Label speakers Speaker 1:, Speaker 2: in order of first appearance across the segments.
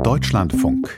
Speaker 1: Deutschlandfunk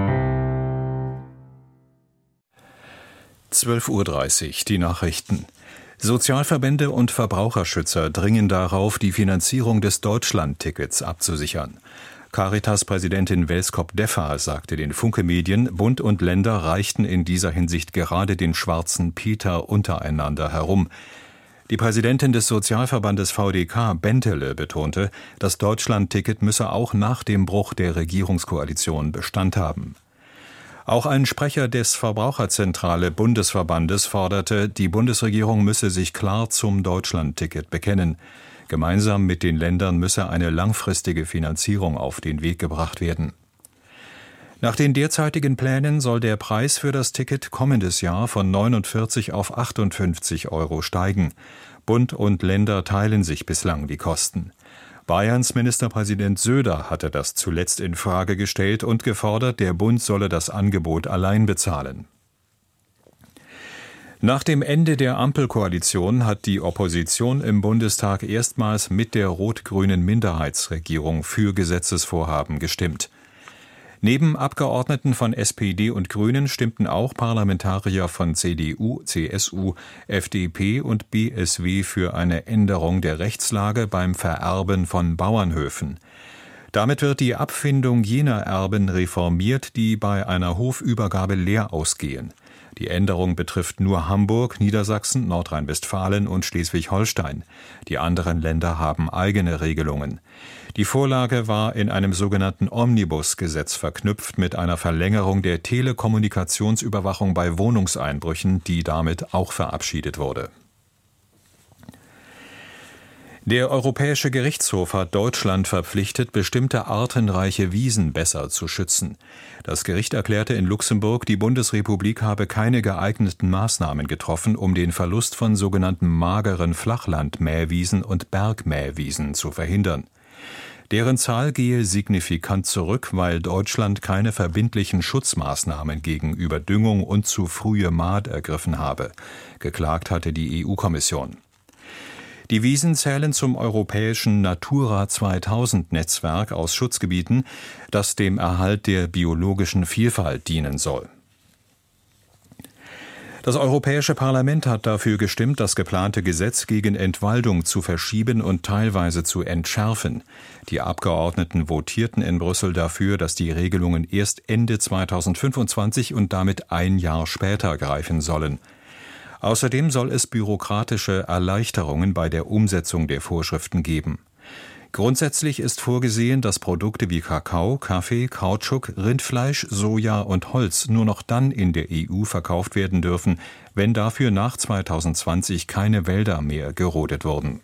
Speaker 2: 12:30 Uhr, die Nachrichten. Sozialverbände und Verbraucherschützer dringen darauf, die Finanzierung des Deutschland-Tickets abzusichern. Caritas-Präsidentin Welskop-Deffa sagte den Funke-Medien, Bund und Länder reichten in dieser Hinsicht gerade den schwarzen Peter untereinander herum. Die Präsidentin des Sozialverbandes VDK, Bentele, betonte, das Deutschland-Ticket müsse auch nach dem Bruch der Regierungskoalition Bestand haben. Auch ein Sprecher des Verbraucherzentrale Bundesverbandes forderte, die Bundesregierung müsse sich klar zum Deutschland-Ticket bekennen. Gemeinsam mit den Ländern müsse eine langfristige Finanzierung auf den Weg gebracht werden. Nach den derzeitigen Plänen soll der Preis für das Ticket kommendes Jahr von 49 auf 58 € steigen. Bund und Länder teilen sich bislang die Kosten. Bayerns Ministerpräsident Söder hatte das zuletzt in Frage gestellt und gefordert, der Bund solle das Angebot allein bezahlen. Nach dem Ende der Ampelkoalition hat die Opposition im Bundestag erstmals mit der rot-grünen Minderheitsregierung für Gesetzesvorhaben gestimmt. Neben Abgeordneten von SPD und Grünen stimmten auch Parlamentarier von CDU, CSU, FDP und BSW für eine Änderung der Rechtslage beim Vererben von Bauernhöfen. Damit wird die Abfindung jener Erben reformiert, die bei einer Hofübergabe leer ausgehen. Die Änderung betrifft nur Hamburg, Niedersachsen, Nordrhein-Westfalen und Schleswig-Holstein. Die anderen Länder haben eigene Regelungen. Die Vorlage war in einem sogenannten Omnibus-Gesetz verknüpft mit einer Verlängerung der Telekommunikationsüberwachung bei Wohnungseinbrüchen, die damit auch verabschiedet wurde. Der Europäische Gerichtshof hat Deutschland verpflichtet, bestimmte artenreiche Wiesen besser zu schützen. Das Gericht erklärte in Luxemburg, die Bundesrepublik habe keine geeigneten Maßnahmen getroffen, um den Verlust von sogenannten mageren Flachlandmähwiesen und Bergmähwiesen zu verhindern. Deren Zahl gehe signifikant zurück, weil Deutschland keine verbindlichen Schutzmaßnahmen gegen Überdüngung und zu frühe Mahd ergriffen habe. Geklagt hatte die EU-Kommission. Die Wiesen zählen zum europäischen Natura 2000-Netzwerk aus Schutzgebieten, das dem Erhalt der biologischen Vielfalt dienen soll. Das Europäische Parlament hat dafür gestimmt, das geplante Gesetz gegen Entwaldung zu verschieben und teilweise zu entschärfen. Die Abgeordneten votierten in Brüssel dafür, dass die Regelungen erst Ende 2025 und damit ein Jahr später greifen sollen. Außerdem soll es bürokratische Erleichterungen bei der Umsetzung der Vorschriften geben. Grundsätzlich ist vorgesehen, dass Produkte wie Kakao, Kaffee, Kautschuk, Rindfleisch, Soja und Holz nur noch dann in der EU verkauft werden dürfen, wenn dafür nach 2020 keine Wälder mehr gerodet wurden.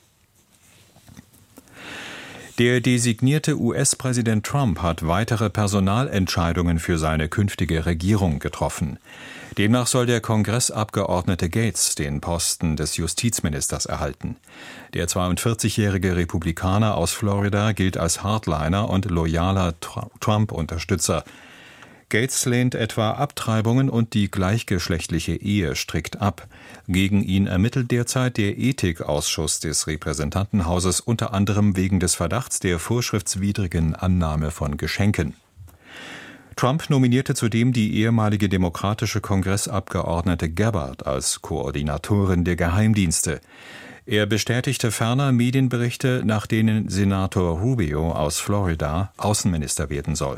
Speaker 2: Der designierte US-Präsident Trump hat weitere Personalentscheidungen für seine künftige Regierung getroffen. Demnach soll der Kongressabgeordnete Gates den Posten des Justizministers erhalten. Der 42-jährige Republikaner aus Florida gilt als Hardliner und loyaler Trump-Unterstützer. Gates lehnt etwa Abtreibungen und die gleichgeschlechtliche Ehe strikt ab. Gegen ihn ermittelt derzeit der Ethikausschuss des Repräsentantenhauses unter anderem wegen des Verdachts der vorschriftswidrigen Annahme von Geschenken. Trump nominierte zudem die ehemalige demokratische Kongressabgeordnete Gabbard als Koordinatorin der Geheimdienste. Er bestätigte ferner Medienberichte, nach denen Senator Rubio aus Florida Außenminister werden soll.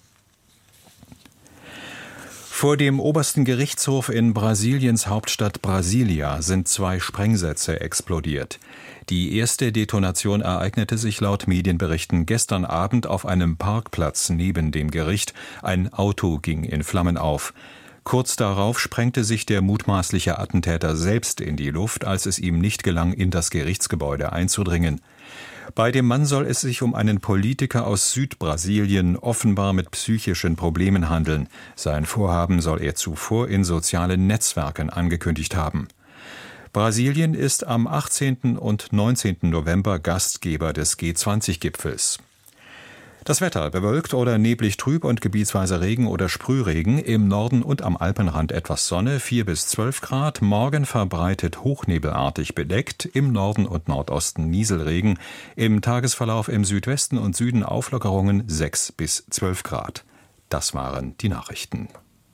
Speaker 2: Vor dem obersten Gerichtshof in Brasiliens Hauptstadt Brasilia sind 2 Sprengsätze explodiert. Die erste Detonation ereignete sich laut Medienberichten gestern Abend auf einem Parkplatz neben dem Gericht. Ein Auto ging in Flammen auf. Kurz darauf sprengte sich der mutmaßliche Attentäter selbst in die Luft, als es ihm nicht gelang, in das Gerichtsgebäude einzudringen. Bei dem Mann soll es sich um einen Politiker aus Südbrasilien, offenbar mit psychischen Problemen handeln. Sein Vorhaben soll er zuvor in sozialen Netzwerken angekündigt haben. Brasilien ist am 18. und 19. November Gastgeber des G20-Gipfels. Das Wetter: bewölkt oder neblig trüb und gebietsweise Regen oder Sprühregen. Im Norden und am Alpenrand etwas Sonne, 4 bis 12 Grad. Morgen verbreitet hochnebelartig bedeckt. Im Norden und Nordosten Nieselregen. Im Tagesverlauf im Südwesten und Süden Auflockerungen, 6 bis 12 Grad. Das waren die Nachrichten.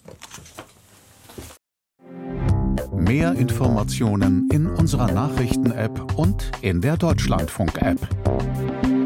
Speaker 1: Mehr Informationen in unserer Nachrichten-App und in der Deutschlandfunk-App.